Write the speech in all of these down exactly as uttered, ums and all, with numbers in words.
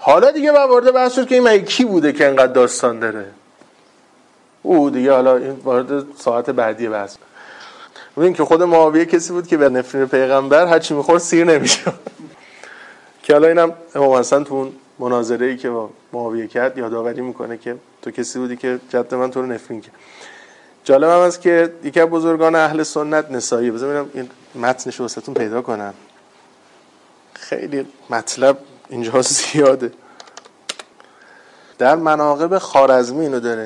حالا دیگه بعد وارد بحث شد که این مگه کی بوده که انقدر داستان داره. او دیگه حالا این وارد ساعت بعدی بحث. ببین که خود معاویه کسی بود که به نفرین پیغمبر هر چی میخورد سیر نمیشه. که حالا اینم امام حسن تو اون مناظره‌ای که با معاویه کرد یادآوری میکنه که تو کسی بودی که جد من تو رو نفرین کرد. جالب هم است که یکی از بزرگان اهل سنت نسایی، بذار ببینم این متنش رو واسهتون پیدا کنم، خیلی مطلب اینجا زیاده. در مناقب خوارزمی اینو داره.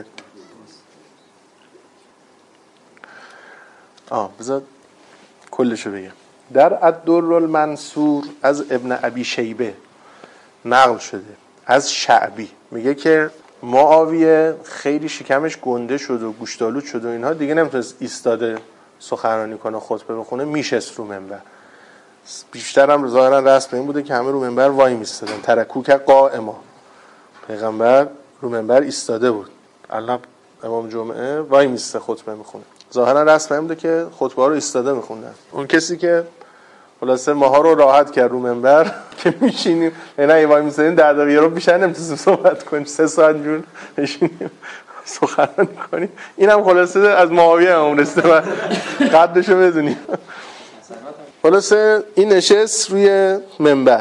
آه بذار کلشو بگم. در الدر المنصور از ابن ابی شیبه نقل شده از شعبی، میگه که معاویه خیلی شکمش گنده شد و گوشتالود شد و اینها، دیگه نمیتونست ایستاده سخنرانی کنه، خطبه بخونه، میشست رو منبر. بیشتر هم ظاهرا رسم این بوده که همه رو منبر وای میستادن، ترکوک قائما. پیغمبر رو منبر ایستاده بود، الان امام جمعه وای میسته خطبه میخونه. ظاهرا رسم این بوده که خطبه ها رو ایستاده میخوندن. اون کسی که خلاصه ماها رو راحت کرد رو منبر که میشینیم نه وای میستادیم ده دقیقه رو بیشتر نمیتونیم صحبت کنیم، سه ساعت جون بشینیم سخنرانی کنیم. اینم خلاصه از معاویه هم رسیده و قدرشو بدونیم. خلاصه این نشست روی منبر.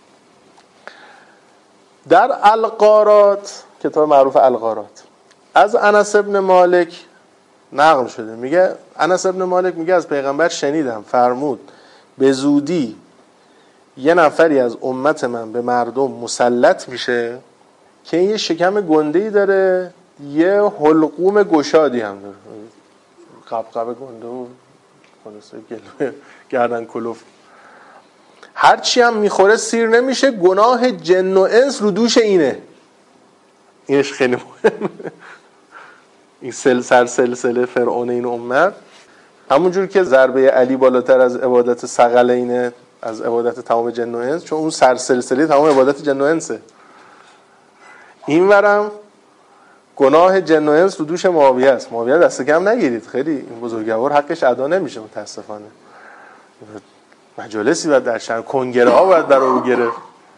در الغارات، کتاب معروف الغارات، از انس ابن مالک نقل شده، میگه انس ابن مالک میگه از پیغمبر شنیدم فرمود به زودی یه نفری از امت من به مردم مسلط میشه که یه شکم گنده‌ای داره، یه حلقوم گشادی هم داره، قبقبه گنده و خلاصه گلوه گردن کلوف، هرچی هم میخوره سیر نمیشه، گناه جن و انس رو دوش اینه. اینش خیلی مهمه. این سلسل سلسله فرعون این امت، همونجور که ضربه علی بالاتر از عبادت ثقلینه، از عبادت تمام جن و انس، چون اون سرسلسله تمام عبادت جن و انسه. این ورم گناه جن و انس رو دوش معاویه است. معاویه دست کم نگیرید، خیلی این بزرگوار حقش ادا نمیشه متاسفانه. مجالسی باید در شهر، کنگره ها باید برای او گرفت.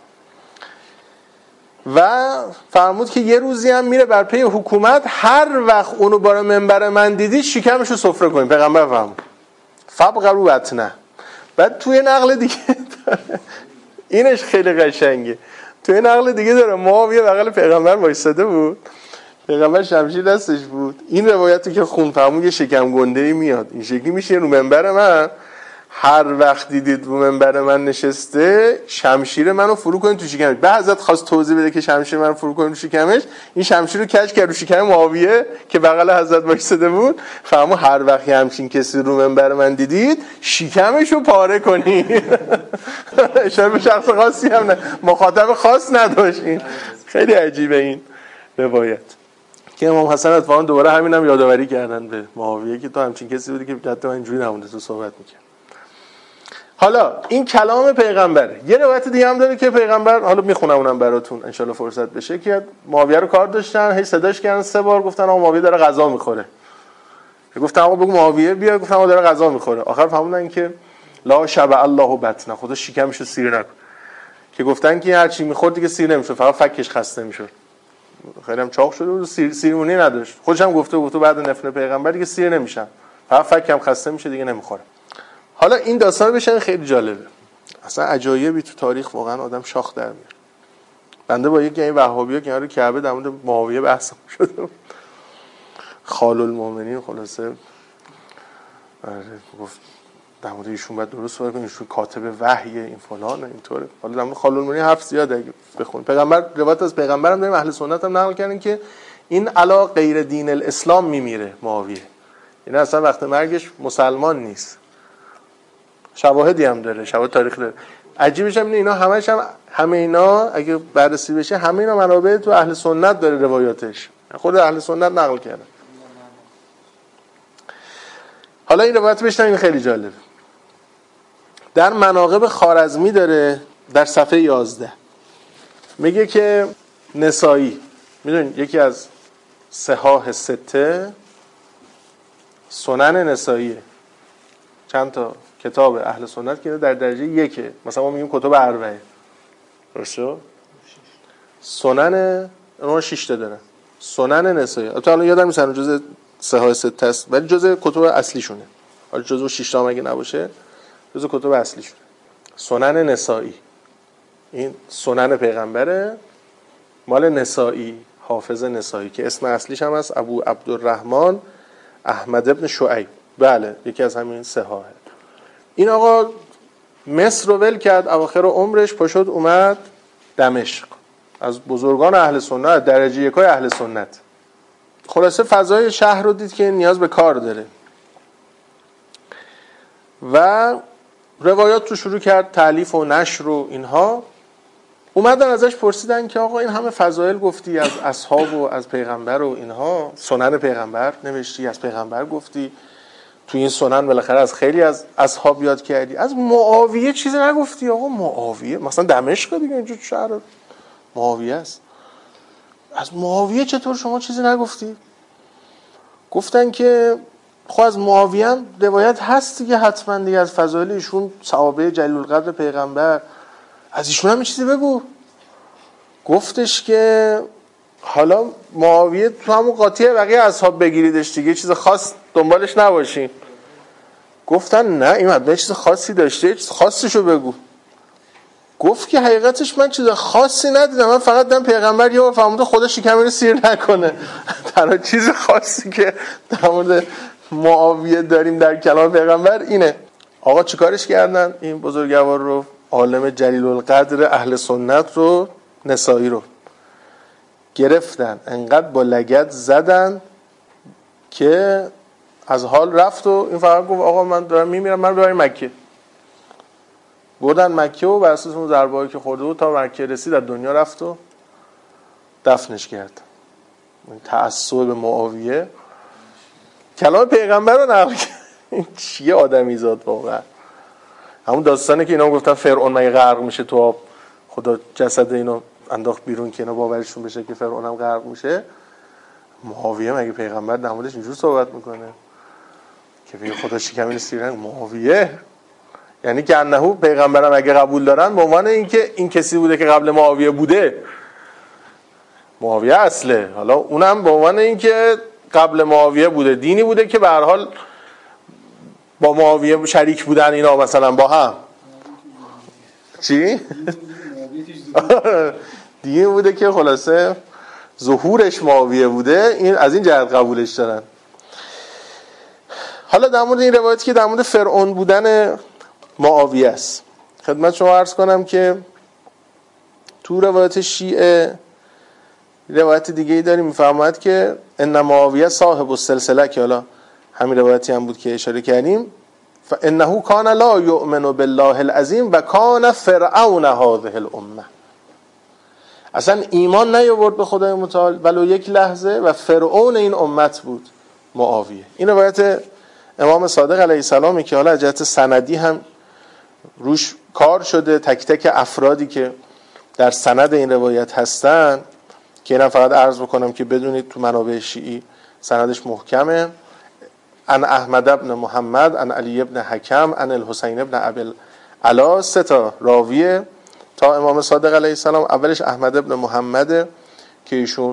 و فرمود که یه روزی هم میره بر پی حکومت، هر وقت اونو برای منبر من دیدید شکمشو سفره کنید. پیغمبر فرمود فبقرو بطنه. بعد توی نقل دیگه اینش خیلی قشنگه، توی نقل دیگه داره معاویه بغل پیغمبر وایساده بود، پیغمبر شمشیر دستش بود. این روایتی که خون فرمود یه شکم گنده‌ای میاد این شکلی میشه رو منبر من، هر وقت دیدید رو منبر من نشسته شمشیر منو فرو کنید تو شکمش. بعد حضرت خواست توضیح بده که شمشیر منو فرو کنید تو شکمش، این شمشیر رو کج کرد رو شکم معاویه که بغل حضرت وایساده بود. فرمود هر وقت همچین کسی رو منبر من دیدید شکمشو پاره کنید. اشاره به شخص خاصی هم نه، مخاطب خاص نداشت. این خیلی عجیبه این روایت که امام حسن اتفاقا دوباره همینم یادآوری کردن به معاویه که تو همچین کسی بودی که جد من اینجوری نمونده تو صحبت می‌کرد. حالا این کلام پیغمبره. یه روایت دیگه هم داره که پیغمبر، حالا میخونم اونم براتون انشالله فرصت بشه، که معاویه رو کار داشتن، هی صداش کردن سه بار، گفتن آقا معاویه داره غذا میخوره. گفتن آقا بگو معاویه بیا، گفتن آقا داره غذا میخوره. آخر فهمیدن که لا شبع الله بطنه، خدا شکمشو سیر نکن. که گفتن که هر چی میخورد دیگه سیر نمیشد، فقط فکش خسته میشد. خیلی هم چاق شده بود، سیر سیرمونی نداشت. خودش هم گفته بود تو بعد نفن پیغمبر دیگه سیر نمیشم، فقط فکم خسته میشه دیگه نمیخوره. حالا این داستان بشن خیلی جالبه، اصلا عجایبی تو تاریخ واقعا آدم شاخ در میاره. بنده با یکی این وهابی‌ها که هر کعبه در مورد معاویه بحث شده، خال المؤمنین، خلاصه آره گفت در مورد ایشون باید درست صحبت کنیم، ایشون کاتب وحی این فلان اینطوره. حالا در مورد خال المؤمنین حرف زیاده اگه بخون. پیغمبر روایت از پیغمبرم داریم، اهل سنت هم نقل کردن که این علا غیر دین الاسلام میمیره معاویه، این اصلا وقت مرگش مسلمان نیست. شواهدی هم داره، شواهد تاریخی داره. عجیبش هم اینه اینا همش هم همه اینا اگه بررسی بشه همه اینا منابع تو اهل سنت داره، روایاتش خود اهل سنت نقل کردن. حالا این روایت بشنوید خیلی جالب. در مناقب خوارزمی داره در صفحه یازده میگه که نسائی، میدونید یکی از صحاح سته سنن نسائیه، چند تا کتاب اهل سنت که در درجه یکه، مثلا ما میگیم کتب اربعه، درسته؟ سنن اون شش تا داره، سنن نسائی. البته الان یادم نیست اون جزء سه ها سته است ولی جزء کتب اصلیشونه. حالا جزء شش تا مگه نباشه جزء کتب اصلیشونه. سنن نسائی این سنن پیغمبره، مال نسائی، حافظ نسائی که اسم اصلیش هم هست ابو عبدالرحمن احمد ابن شعیب. بله یکی از همین سه ها. این آقا مصر رو ول کرد، اواخر عمرش پاشد اومد دمشق، از بزرگان اهل سنت، درجه یکای اهل سنت. خلاصه فضای شهر رو دید که نیاز به کار داره و روایات رو شروع کرد تالیف و نشر و اینها. اومدن ازش پرسیدن که آقا این همه فضایل گفتی از اصحاب و از پیغمبر و اینها، سنن پیغمبر نوشتی، از پیغمبر گفتی، تو این سنن بالاخره از خیلی از اصحاب یاد کردی، از معاویه چیزی نگفتی؟ آقا معاویه مثلا دمشق دیگه اینجا شهر معاویه است، از معاویه چطور شما چیزی نگفتی؟ گفتن که خب از معاویه هم روایت هست دیگه حتما دیگه، از فضایل ایشون، صحابه جلیل القدر پیغمبر، از ایشون هم چیزی بگو. گفتش که حالا معاویه تو همون قاطیه بقیه اصحاب بگیریدش دیگه، چیز خاص دنبالش نباشین. گفتن نه این حتما چیز خاصی داشته، چیز خاصیشو بگو. گفت که حقیقتش من چیز خاصی ندیدم، من فقط دیدم پیغمبر یه بار فرموده خدا شکمی رو سیر نکنه. تنها چیز خاصی که در مورد معاویه داریم در کلام پیغمبر اینه. آقا چیکارش کردن این بزرگوار رو، عالم جلیل القدر اهل سنت رو، نسائی رو گرفتن، انقدر با لگد زدن که از حال رفت و این فقط گفت آقا من دارم میمیرم، من ببریم مکه. بردن مکه و بر اساس اون ضربه‌ای که خورده بود تا مکه رسید از دنیا رفت و دفنش کرد. این تعصب به معاویه کلام پیغمبر رو نقل کرد. این چیه آدمی زاد واقعا. همون داستانی که اینا گفتن فرعون مگه غرق میشه تو آب، خدا جسد اینو انداخت بیرون که اینا باورشون بشه که فرعون هم غرق میشه. معاویه مگه پیغمبر در موردش اینجور صحبت میکنه که بگه خدا شکمین سیرن؟ معاویه یعنی که انهو پیغمبرم اگه قبول دارن به عنوان اینکه این کسی بوده که قبل معاویه بوده، معاویه اصله، حالا اونم به عنوان اینکه قبل معاویه بوده، دینی بوده که به هر حال با معاویه شریک بودن اینا مثلا با هم. چی؟ دینی بوده که خلاصه ظهورش معاویه بوده، این از این جهت قبولش دارن. حالا در مورد این روایتی که در مورد فرعون بودن معاویه است خدمت شما عرض کنم که تو روایت شیعه روایت دیگه ای داریم میفرماید که ان معاویه صاحب السلسله، که حالا همین روایتی هم بود که اشاره کردیم، فانه کان لا یؤمن بالله العظیم و کان فرعون هذه الامه. اصلا ایمان نیاورد به خدای متعال ولو یک لحظه و فرعون این امت بود معاویه. این روایت امام صادق علیه السلامی که حالا از جهت سندی هم روش کار شده، تک تک افرادی که در سند این روایت هستن که اینم فقط عرض بکنم که بدونید تو منابع شیعی سندش محکمه. ان احمد ابن محمد، ان علی ابن حکم، ان الحسین ابن ابی العلا، سه تا راویه تا امام صادق علیه السلام. اولش احمد ابن محمد که ایشون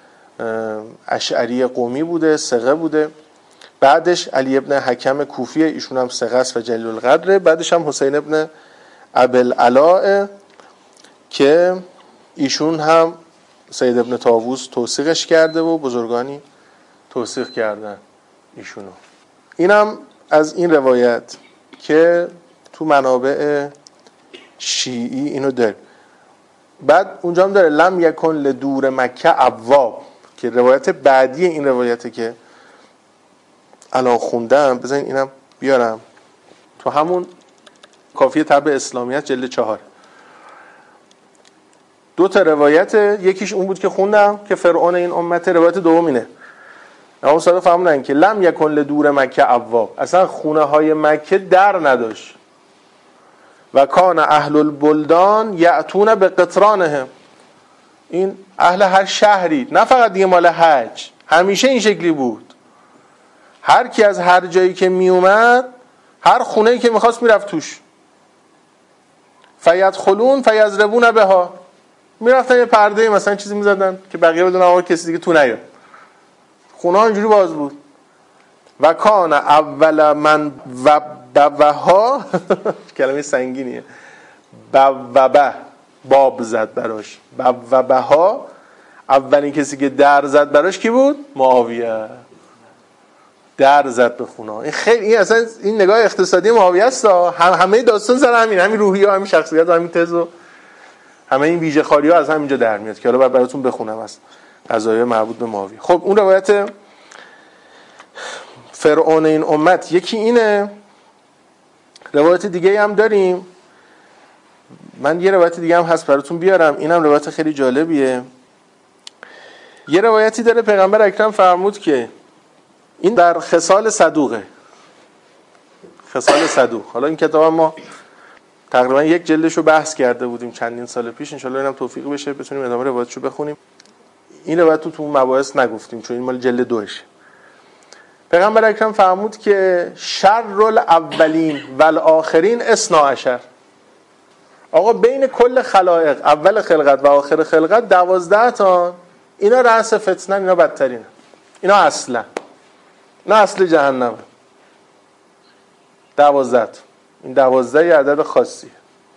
اشعری قومی بوده، ثقه بوده. بعدش علی ابن حکم کوفی، ایشون هم ثقه است و جلیل القدره. بعدش هم حسین ابن ابی العلا که ایشون هم سید ابن طاووس توثیقش کرده و بزرگانی توثیق کردن ایشونو. اینم از این روایت که تو منابع شیعی اینو داره. بعد اونجا هم داره لم یکن لدور مکه ابواب، که روایت بعدی این روایته که الان خوندم، بذارین اینم بیارم تو همون کافیه طبع اسلامیت جلد چهار. دو تا روایت، یکیش اون بود که خوندم که فرعون این امت، روایت دوم اینه. اما صادق فهموندن که لم یکن لدور مکه ابواب، اصلا خونه های مکه در نداشت. و کان اهل البلدان یأتون به قطرانهم، این اهل هر شهری، نه فقط دیگه مال حج، همیشه این شکلی بود. هر کی از هر جایی که می اومد، هر خونه‌ای که می‌خواست میرفت توش. فیدخلون فیضربون بها، میرفتن یه پرده مثلا چیزی میزدن که بقیه بدونن آقا کسی دیگه تو نیاد. خونه ها اینجوری باز بود. و کان اول من وبوها کلمه سنگینیه، بوبه باب زد براش، بوبها اولین کسی که در زد براش کی بود؟ معاویه. در زد به خونه. این خیلی این اصلا این نگاه اقتصادی معاویه است. هم همه داستان سر همین، همین روحیه، همین شخصیت، همین تز و همه این ویژه خاری‌ها از همینجا در میاد که حالا بعد براتون بخونم از قضایای مربوط به معاویه. خب اون روایت فرعون این امت یکی اینه. روایت دیگه هم داریم، من یه روایت دیگه هم هست براتون بیارم، اینم روایت خیلی جالبیه. یه روایتی داره پیغمبر اکرم فرمود که این در خصال صدوقه، خصال صدوق. حالا این کتاب ما تقریبا یک جلدشو بحث کرده بودیم چندین سال پیش، انشالله اینم توفیق بشه بتونیم ادامه روایتشو بخونیم. این روایت تو تو مباحث نگفتیم چون این مال جلد دوشه. پیغمبر اکرم فرمود که شر الاولین والآخرین اثنا عشر. آقا بین کل خلائق، اول خلقت و آخر خلقت دوازده تا، اینا رأس فتنه، اینا بدترینه، اینا اصلا اینا اصل جهنمه. دوازده تا، این دوازده یه عدد خاصیه.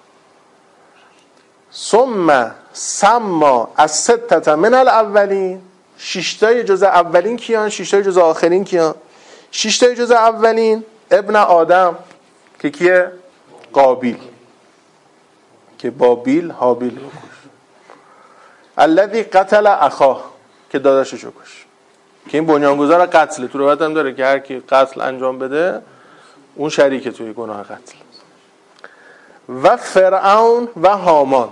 ثم سما الستة من الاولین، شیشتای جزء اولین کیان؟ شیشتای جزء آخرین کیان؟ شیشتای جزء اولین ابن آدم که کیه؟ قابیل، که بابیل هابیل رو کش. الذی قتل اخاه، که داداششو کش، که این بنیانگذار قتل. تو روایت هم داره که هر کی قتل انجام بده اون شریک توی گناه قتل. و فرعون و هامان،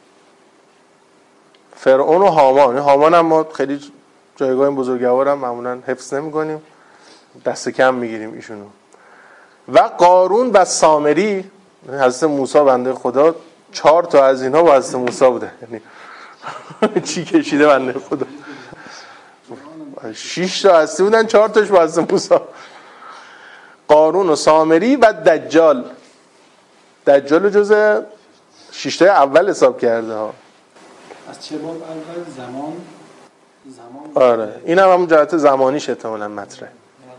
فرعون و هامان. هامان هم ما خیلی جایگاه بزرگوار هم معمولا حفظ نمی کنیم، دست کم میگیریم ایشونو. و قارون و سامری، حضرت موسی بنده خدا چهار تا از اینا با حضرت موسی بوده، یعنی چی کشیده بنده خدا. شش تا هستی بودن، چهار تاش با حضرت موسی. قارون و سامری و دجال. دجال جزء شش تا اول حساب کرده ها. از چه باب اول؟ زمان زمان آره این هم همون جهت زمانیش احتمالاً مطرحه.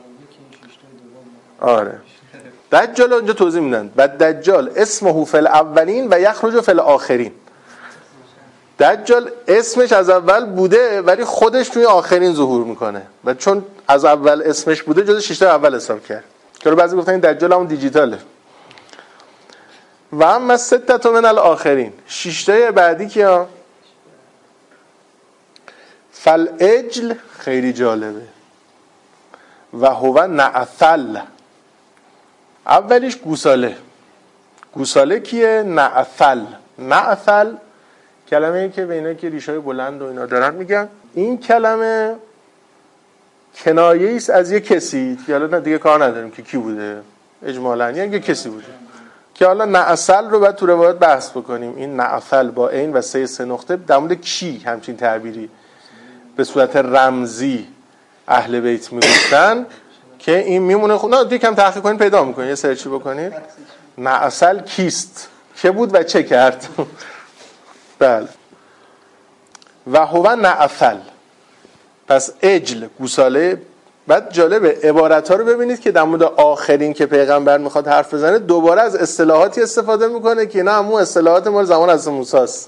آره دجال اونجا توضیح میدن. بعد دجال اسمه فی الاولین و یخرج فی الاخرین. دجال اسمش از اول بوده ولی خودش توی آخرین ظهور میکنه و چون از اول اسمش بوده جز شش تا اول حساب کرد. که رو بعضی گفتن این دجال همون دیجیتاله. و اما سته من الاخرین، شش تا بعدی کیا؟ فالعجل، خیلی جالبه. و هو نعثل، اولیش گوساله. گوساله کیه؟ نعثل. نعثل کلمه ای که به اینا که ریشای بلند و اینا دارن میگن. این کلمه کنایه است از یک کسی که حالا دیگه کار نداریم که کی بوده، اجمالاً یعنی یک کسی بوده که حالا نعثل رو بعد تو روایت بحث بکنیم. این نعثل با عین و سه سه نقطه در مورد کی همچین تعبیری به صورت رمزی اهل بیت میگفتن که این میمونه. خب نه دیگه کم تحقیق کنید پیدا میکنید، یه سرچی بکنید نعثل کیست، که بود و چه کرد. بله. و هو نعثل، پس عجل گوساله. بعد جالبه عبارت ها رو ببینید که در مورد آخرین که پیغمبر میخواد حرف بزنه دوباره از اصطلاحاتی استفاده میکنه که نه همون اصطلاحات مال زمان حضرت موسی است.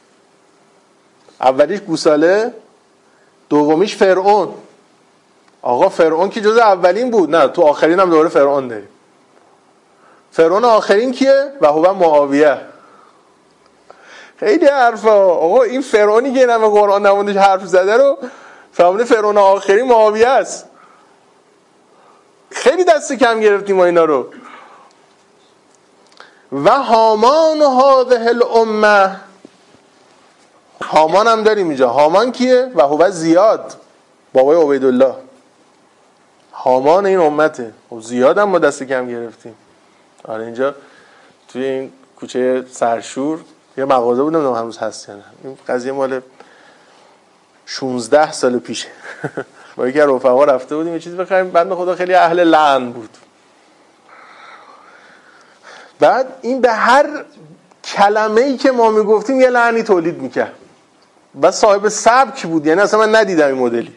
اولیش گوساله، دومیش فرعون. آقا فرعون که جز اولین بود، نه تو آخرین هم دوباره فرعون داریم. فرعون آخرین کیه؟ و هو معاویه. خیلی حرفا. آقا این فرعونی که نام قرآن نموندش حرف زده رو فهمونه فرعون آخرین معاویه است. خیلی دست کم گرفتیم ما اینا رو. و هامان هذه الامه، هامان هم داریم اینجا. هامان کیه؟ و هو زیاد، بابای عبیدالله. هامان این امته. و زیاد هم ما دست کم گرفتیم. آره اینجا توی این کوچه سرشور یه مغازه بود، نمیدونم هنوز هست یا نه. این قضیه مال شانزده سال پیشه. با یکی از رفقا رفته بودیم یه چیزی بخریم، بنده خدا خیلی اهل لعن بود. بعد این به هر کلمه‌ای که ما میگفتیم یه لعنی تولید میکرد. و صاحب سبک بود، یعنی اصلا من ندیدم این مدلی.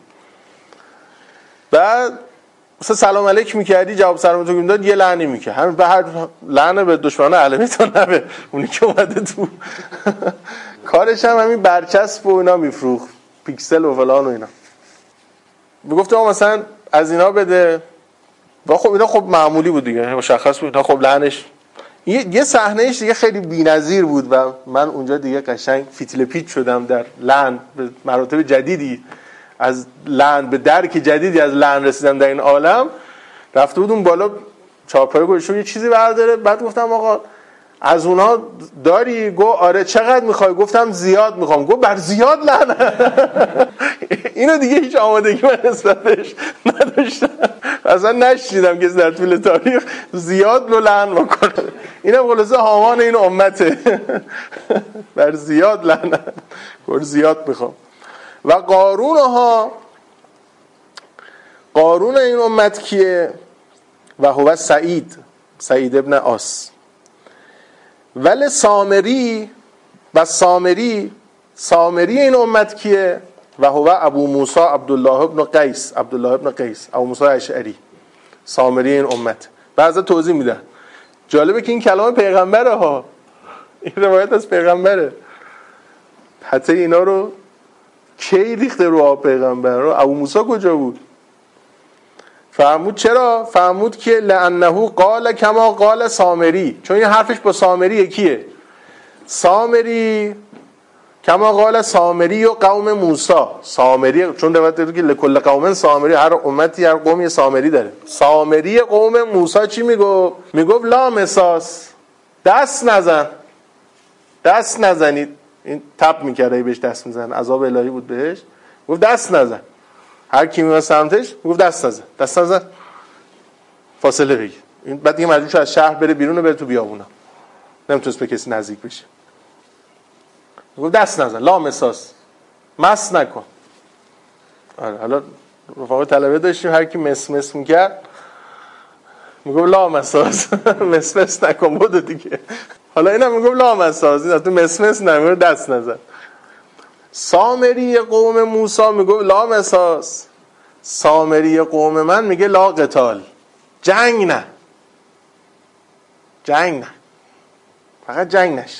بعد مثلا سلام علیک میکردی جواب سلامتو میداد یه لعنی میکرد، همین به هر لعنه به دشمنان علمی تا نبه اونی که اومده تو. کارش هم همین برچسب و اینا میفروخت، پیکسل و فلان و اینا. میگفت آقا مثلا از اینا بده و خب اینا خب معمولی بود دیگه، مشخص بود اینا. خب لعنش یه صحنهش دیگه خیلی بی‌نظیر بود و من اونجا دیگه قشنگ فیتیل پیچ شدم در لعن، به مراتب جدیدی از لعن، به درک جدیدی از لعن رسیدم در این عالم. رفته بودم بالا چهارپایه گوشم یه چیزی برداره، بعد گفتم آقا از اونا داری؟ گو آره. چقدر میخوای؟ گفتم زیاد میخوام. گو بر زیاد لعنه. اینو دیگه هیچ آمادگی من نسبت بهش نداشتم، اصلا نشنیدم که در طول تاریخ زیاد رو لعن بکنه. اینم خلاصه هامان این امته. بر زیاد لعنه، گو زیاد میخوام. و قارون ها، قارون این امت کیه؟ و هو سعید، سعید ابن آس. ولی سامری و سامری، سامری این امت کیه؟ و هو ابو موسی عبدالله ابن قیس، عبدالله ابن قیس ابو موسی اشعری، سامری این امت. بعضا توضیح میدن. جالبه که این کلام پیغمبره ها، این روایت از پیغمبره. حتی اینا رو کی ریخته رو آب پیغمبر رو؟ ابو موسی کجا بود؟ فرمود چرا؟ فرمود که لانه قال کما قال سامری، چون این حرفش با سامری یکیه. سامری کما قال سامری و قوم موسی، سامری چون روایت داره که لکل قوم سامری، هر امتی هر قومی سامری داره. سامری قوم موسی چی میگفت؟ میگفت لا مساس، دست نزن، دست نزنید. این تپ میکرده بهش دست میزن، عذاب الهی بود بهش. گفت دست نزن، هر کی میاد سمتش گفت دست نزن، دست نزن، فاصله بگیر. این بعد دیگه مجبور شد از شهر بره بیرون و بره تو بیابونا، نمیتونست به کسی نزدیک بشه. گفت دست نزن، لا مساس، مس نکن. آره حالا رفقا طلبه داشتیم هر کی مس مس میکرد میگفت لا مساس، مس مس نکن بودو دیگه. حالا اینم میگفت لا مساس، این تو مس مس نمیگفت دست نزن. سامری قوم موسی میگفت لا مساس، سامری قوم من میگه لا قتال، جنگ نه، جنگ نه، فقط جنگ نشه،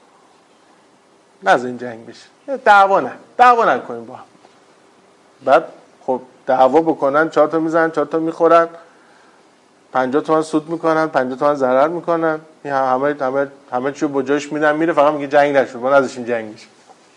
نذارین جنگ بشه، دعوا نه، دعوا نکنیم با هم. بعد خب دعوا بکنن، چهار تا میزنن، چهار تا میخورن، پنجاه تومن سود میکنن، پنجاه تومن ضرر میکنن، این همه همه همه چیو با جاش میدن میره، فقط میگه جنگ نشه، ما نذاشیم جنگ بشه.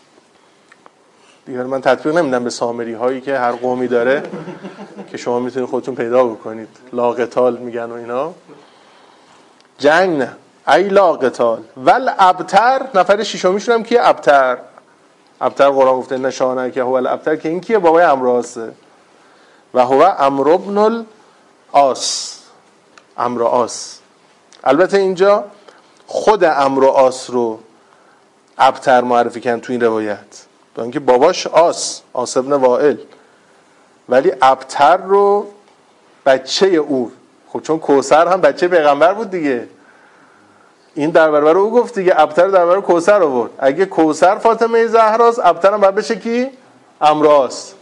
دیگه من تطبیق نمیدم به سامری هایی که هر قومی داره که شما میتونید خودتون پیدا بکنید، لا قتال میگن و اینا. جنگ نه، ای لا قتال. ول ابتر، نفر ششمیشون هم کیه؟ ابتر. ابتر قرآن گفته نشانه که هو الابتر، که این کیه؟ بابای عمرو آسه. و هو عمرو بن العاص، عمرو آس. البته اینجا خود عمرو آس رو ابتر معرفی کردن تو این روایت، با اینکه باباش آس، آس ابن وائل، ولی ابتر رو بچه او، خب چون کوثر هم بچه پیغمبر بود دیگه، این در برابر او گفت دیگه، ابتر در برابر کوثر آورد. اگه کوثر فاطمه زهراست، ابتر هم باید بشه کی؟ عمرو آس.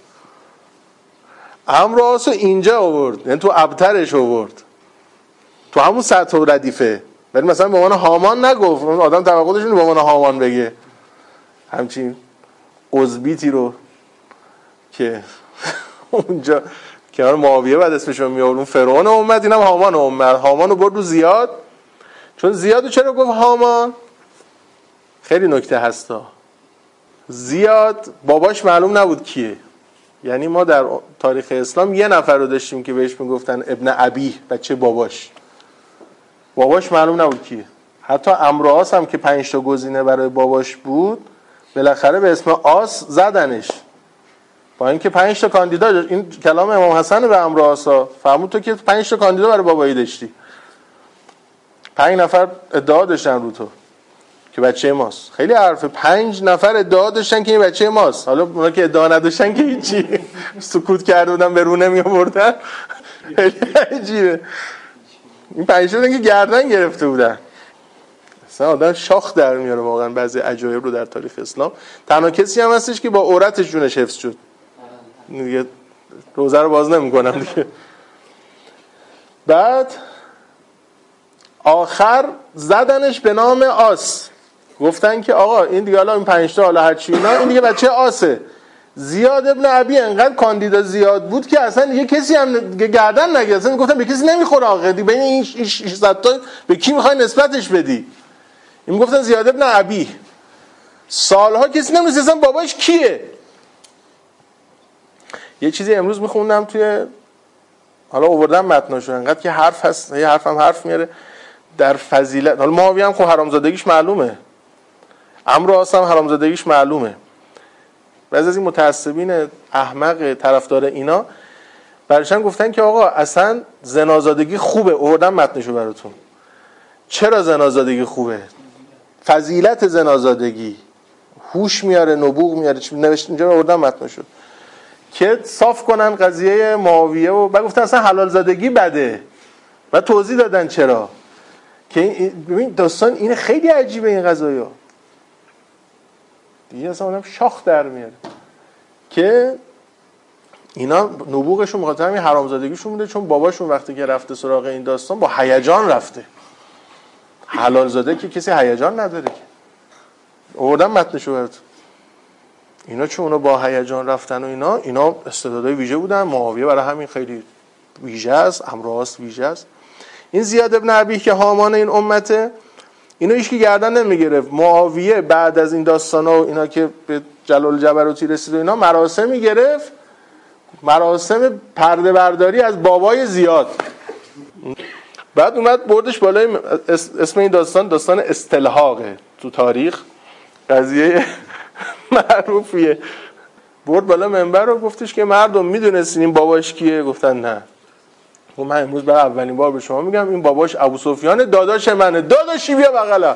عمرو آس رو اینجا آورد، یعنی تو ابترش آورد، تو همون سطح و ردیفه، ولی مثلا به عنوان هامان نگفت. آدم توقعش اینه به عنوان هامان بگه، همچین قزبیتی رو که اونجا کنار معاویه بعد اسمشو می آورد، اون فرعون امت، اینم هامان امت. هامان رو برد رو زیاد. چون زیادو چرا گفت هامان؟ خیلی نکته هستا. زیاد باباش معلوم نبود کیه، یعنی ما در تاریخ اسلام یه نفر رو داشتیم که بهش میگفتن ابن ابی، بچه باباش. باباش معلوم نبود کیه. حتی عمرو آس هم که پنج تا گزینه برای باباش بود، بالاخره به اسم آس زدنش، با اینکه پنج تا کاندیدا. این کلام امام حسن به عمرو آسا، فهمون تو که پنج تا کاندیدا برای بابایی داشتی، پنج نفر ادعا داشتن رو تو که بچه ماست. خیلی حرفه، پنج نفر ادعا داشتن که این بچه ماست. حالا اونا که ادعا نداشتن که هیچی، سکوت کرده بودن، به رو نمی آوردن. خیلی عجیبه. این پنج تا که گردن گرفته بودن. اصلا آدم شاخ در میاره واقعا بعضی عجایب رو در تاریخ اسلام. تنها کسی هم هستش که با عورتش جونش حفظ شد. دیگه روزه رو باز نمی‌کنم دیگه. بعد آخر زدنش به نام آس، گفتن که آقا این دیگه حالا این پنج تا حالا هر چی اینا، این دیگه بچه آسه. زیاد ابن ابی انقدر کاندیدا زیاد بود که اصلا دیگه کسی هم گردن نگرفت. اصلا گفتن به کسی نمیخوره آقا، دیگه بین این ششصد تا به کی میخوای نسبتش بدی؟ این میگفتن زیاد ابن ابی. سالها کسی نمیدونست اصلا باباش کیه. یه چیزی امروز میخوندم توی، حالا آوردم متناشو، انقدر که حرف هست، یه حرف هم حرف میاره در فضیلت. حالا معاویه هم خب حرامزادگیش معلومه، عمرو عاص هم حرامزادگیش معلومه. بعضی از این متعصبین احمق طرفدار اینا برشان گفتن که آقا اصلا زنازادگی خوبه. آوردم متنشو براتون. چرا زنازادگی خوبه؟ فضیلت زنازادگی، هوش میاره، نبوغ میاره. نوشت اینجا آوردم متنشو که صاف کنن قضیه معاویه و بعد گفتن اصلا حلال زادگی بده و توضیح دادن چرا. که ببین داستان این خیلی عجیبه این قضایا. دیگه اصلا آدم شاخ در میاره که اینا نبوغشون مخاطر همین حرامزادگیشون بوده، چون باباشون وقتی که رفته سراغ این داستان با هیجان رفته. حلال زاده که کسی هیجان نداره که. آوردم متنشو براتون. اینا چون اونا با هیجان رفتن و اینا اینا استعدادهای ویژه بودن. معاویه برای همین خیلی ویژه است، عمرو عاص ویژه است. این زیاد ابن ابی که حامان این امته، اینو هیچ کی گردن نمیگرفت. معاویه بعد از این داستانا و اینا که به جلال الجبروتی رسید و اینا مراسمی گرفت، مراسم پرده برداری از بابای زیاد. بعد اومد بردش بالای اسم این داستان داستان استلحاقه تو تاریخ، قضیه معروفیه. برد بالا منبر رو گفتش که مردم میدونستین این باباش کیه؟ گفتن نه. و من امروز برای اولین بار به شما میگم این باباش ابو سفیان داداش منه. داداشی بیا بغلا.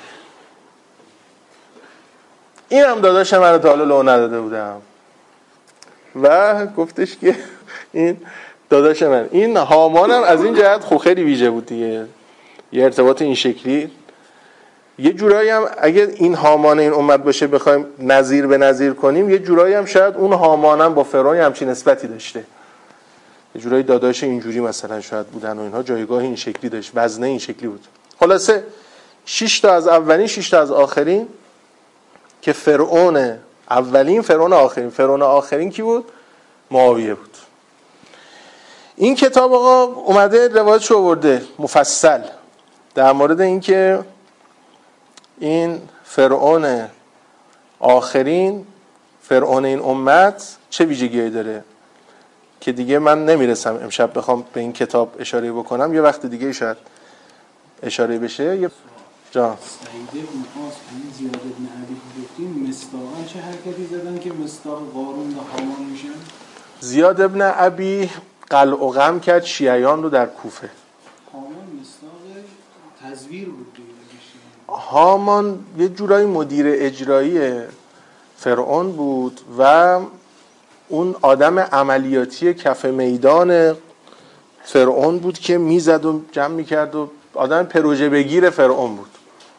این هم داداش منه، تا حالا لو نداده بودم. و گفتش که این داداش من. این هامان هم از این جهت خب خیلی ویژه بود دیگه، یه ارتباط این شکلی. یه جورایی هم اگه این هامان این امت باشه بخوایم نظیر به نظیر کنیم، یه جورایی هم شاید اون هامان هم با فرعون همچین نسبتی داشته. یه جورایی داداش اینجوری مثلا شاید بودن و اینها، جایگاه این شکلی داشت، وزنه این شکلی بود. خلاصه شش تا از اولین، شش تا از آخرین که فرعون اولین، فرعون آخرین. فرعون آخرین کی بود؟ معاویه بود. این کتاب آقا اومده روایتشو آورده مفصل در مورد این که این فرعون آخرین، فرعون این امت چه ویژگی‌ای داره که دیگه من نمیرسم امشب بخوام به این کتاب اشاره بکنم، یه وقت دیگه شاید اشاره بشه. یه جان سعید ابن عاص این زیاد ابن ابی گفتیم مصداقاً چه حرکتی زدن که مصداق قارون و هامان میشن؟ زیاد ابن ابی قلع و قم کرد شیعیان رو در کوفه. هامان مصداقش تزویر بود دیگه. هامان یه جورایی مدیر اجرایی فرعون بود و اون آدم عملیاتی کف میدان فرعون بود که میزد و جمع میکرد و آدم پروژه بگیر فرعون بود.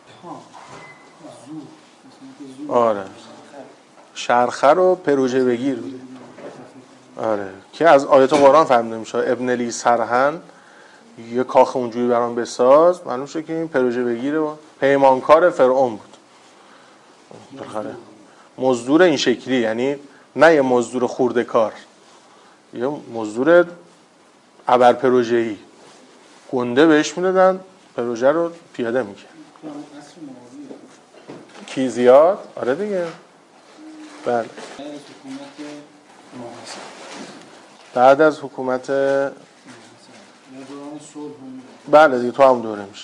آره شرخه رو پروژه بگیر بود. آره که از آیات قرآن فهمیده میشه ابن لی سرهن، یه کاخ اونجوری برام بساز. معلوم شد که این پروژه بگیره و پیمانکار فرعون بود. بالاخره مزدور این شکلی، یعنی نه یه مزدور خورده کار، یه مزدور ابر پروژه‌ای، گنده بهش میدادن پروژه رو پیاده میکرد. کی زیاد؟ آره دیگه. بله بعد از حکومت بله دیگه تو هم دوره میشه.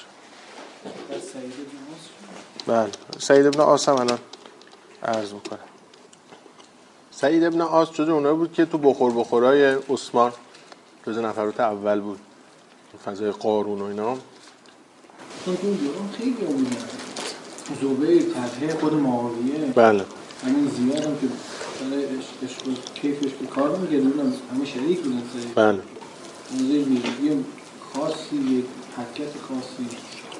بله سعید ابن عاص هم الان عرض میکنم. سعید ابن عاص جزو اونایی بود که تو بخور بخورای عثمان جزو نفرات اول بود، فضای قارون و اینا. اون دوران خیلی بودن. زبیر طرح خود معاویه. بله. همین زیاد هم که برای عشق و کیفش که کار می‌کرد، اونم همه شریک بودن. بله. موضوع ویژگی خاصی، یک حرکت خاصی.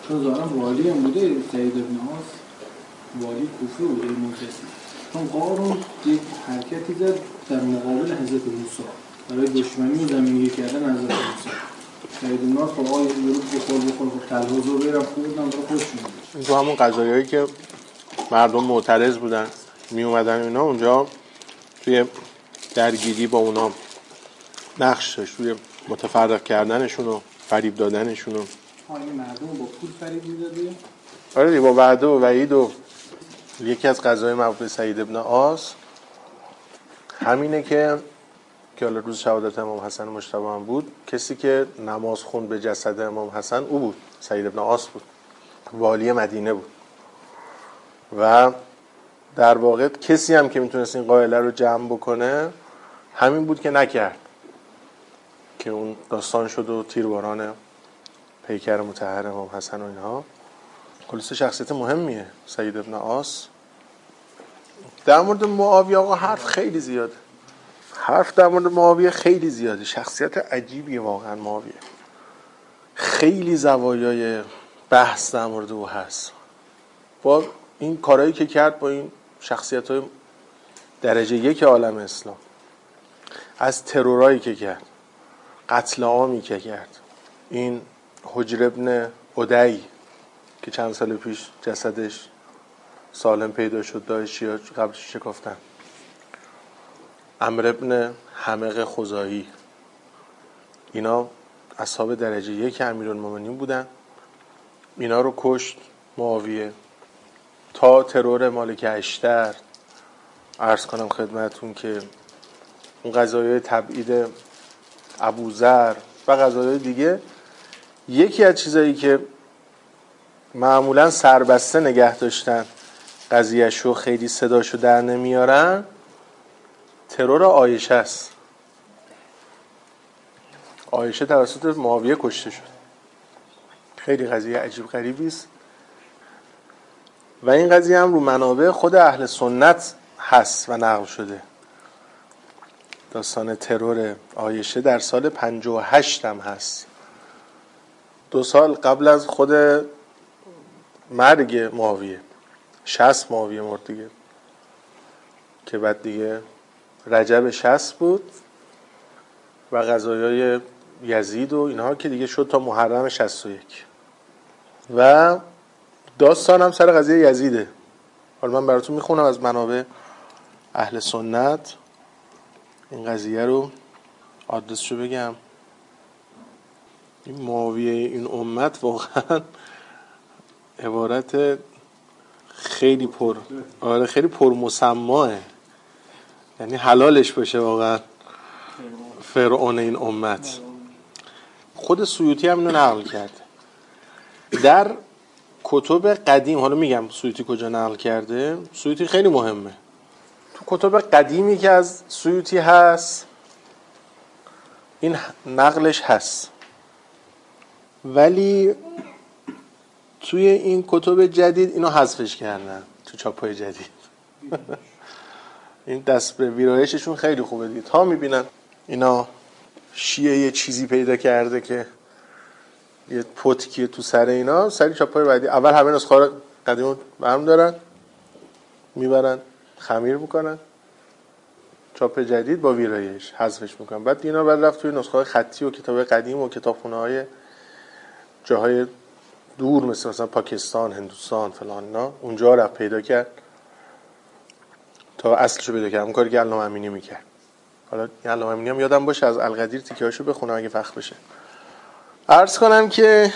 چون ظاهرا والی هم بوده سعید ابن عاص، والی کوفه بوده معتزی. چون قارون یک حرکتی زد در مقابل حضرت موسی برای دشمنی و زمینی کردن حضرت موسی. سعید ابن عاص خب آقای ورود بخور بخور بخور تلوزو بیرم خوردن برای خودشون بود. این تو همون قضایایی که مردم معترض بودن می اومدن اینا، اونجا توی درگیری با اونا نقش داشت، توی متفرق کردنشون و فریب دادنشون و آیا مردم با پول فریب میداده؟ آره دیگه، با وعده و وعید. و یکی از قضای مربوط به سعید ابن عاص همینه که که حالا روز شهادت امام حسن مجتبی هم بود، کسی که نماز خوند به جسد امام حسن او بود، سعید ابن عاص بود، والی مدینه بود. و در واقع کسی هم که میتونست این قائله رو جمع بکنه همین بود که نکرد، که اون داستان شد و تیرباران پیکر مطهر امام حسن و اینها. خلاص شخصیت مهمیه سعید ابن عاص. در مورد معاویه آقا حرف خیلی زیاده، حرف در مورد معاویه خیلی زیاده. شخصیت عجیبیه واقعا معاویه، خیلی زوایای بحث در مورد او هست. با این کارهایی که کرد، با این شخصیت‌های درجه یک عالم اسلام، از ترورایی که کرد، قتل عامی که کرد، این حجر ابن عدی که چند سال پیش جسدش سالم پیدا شد، داعشی‌ها قبرش شکافتن، عمرو ابن حمق خزاعی، اینا اصحاب درجه یک امیرالمومنین بودن. اینا رو کشت معاویه. تا ترور مالک اشتر، عرض کنم خدمتون که اون قضایای تبعید ابوذر و قضایای دیگه، یکی از چیزایی که معمولا سربسته نگه داشتن قضیهشو، خیلی صداشو در نمیارن، ترور عایشه است. عایشه توسط معاویه کشته شد. خیلی قضیه عجیب غریبی است و این قضیه هم رو منابع خود اهل سنت هست و نقل شده. داستان ترور عایشه در سال پنجاه و هشت هم هست، دو سال قبل از خود مرگ معاویه. شصت معاویه مرد دیگه، که بعد دیگه رجب شصت بود و قضایای یزید و اینها که دیگه شد تا محرم شصت و یک. و داستان هم سر قضیه یزیده. حالا من براتون میخونم از منابع اهل سنت این قضیه رو، آدرسشو بگم. این معاویه این امت واقعا عبارت خیلی پر آره خیلی پر مسماه، یعنی حلالش باشه واقعا فرعون این امت. خود سیوطی هم اینو نقل کرده در کتب قدیم. حالا میگم سیوطی کجا نقل کرده. سیوطی خیلی مهمه. تو کتب قدیمی که از سیوطی هست این نقلش هست، ولی توی این کتب جدید اینو حذفش کردن تو چاپای جدید. این دست به ویرایششون خیلی خوبه دیگه. تا میبینن اینا شیعه یه چیزی پیدا کرده که یه پتکیه تو سر اینا، سری چاپای بعدی اول همه نسخه رو قدیمو برم دارن میبرن خمیر میکنن، چاپ جدید با ویرایش حذفش میکنن. بعد اینا بعد رفت توی نسخه خطی و کتاب قدیم و کتابخونه های جاهای دور مثل مثلا پاکستان، هندوستان فلان اینا، اونجا رفت پیدا کرد تا اصلشو پیدا کرد. اون کاری که علامه امینی میکرد. حالا علامه امینی هم یادم باشه از القدیر تیکه‌هاشو بخونم اگه وقت بشه. عرض کنم که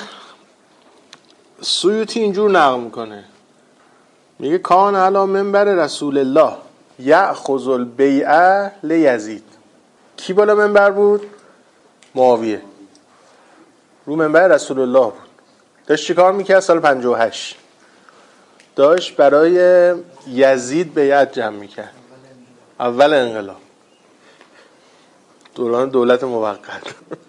سیوطی اینجور نقل میکنه، میگه کان علی منبر رسول الله یأخذ البیعه لیزید. کی بالا منبر بود؟ معاویه. رو منبر رسول الله بود. داشت چی کار میکرد؟ سال پنجاه و هشت داشت برای یزید بیعت جمع میکرد. اول انقلاب، دوران دولت موقت.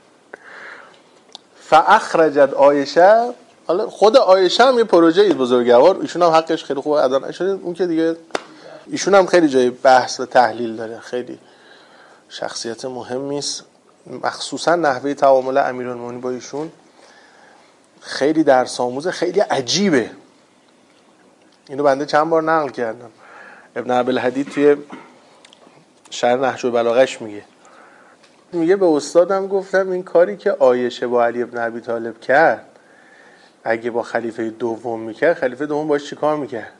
فاخرجت عایشه. حالا خود عایشه هم یه پروژه بزرگوار، ایشون هم حقش خیلی خوبه ادا نشده. اون که دیگه ایشون هم خیلی جای بحث و تحلیل داره، خیلی شخصیت مهمی است، مخصوصا نحوه تعامل امیرالمومنین با ایشون خیلی درس آموز، خیلی عجیبه. اینو بنده چند بار نقل کردم. ابن ابوالحدید توی شرح نهج البلاغه‌اش میگه میگه به استادم گفتم این کاری که عایشه با علی ابن ابی طالب کرد اگه با خلیفه دوم میکرد، خلیفه دوم باش چی کار میکرد؟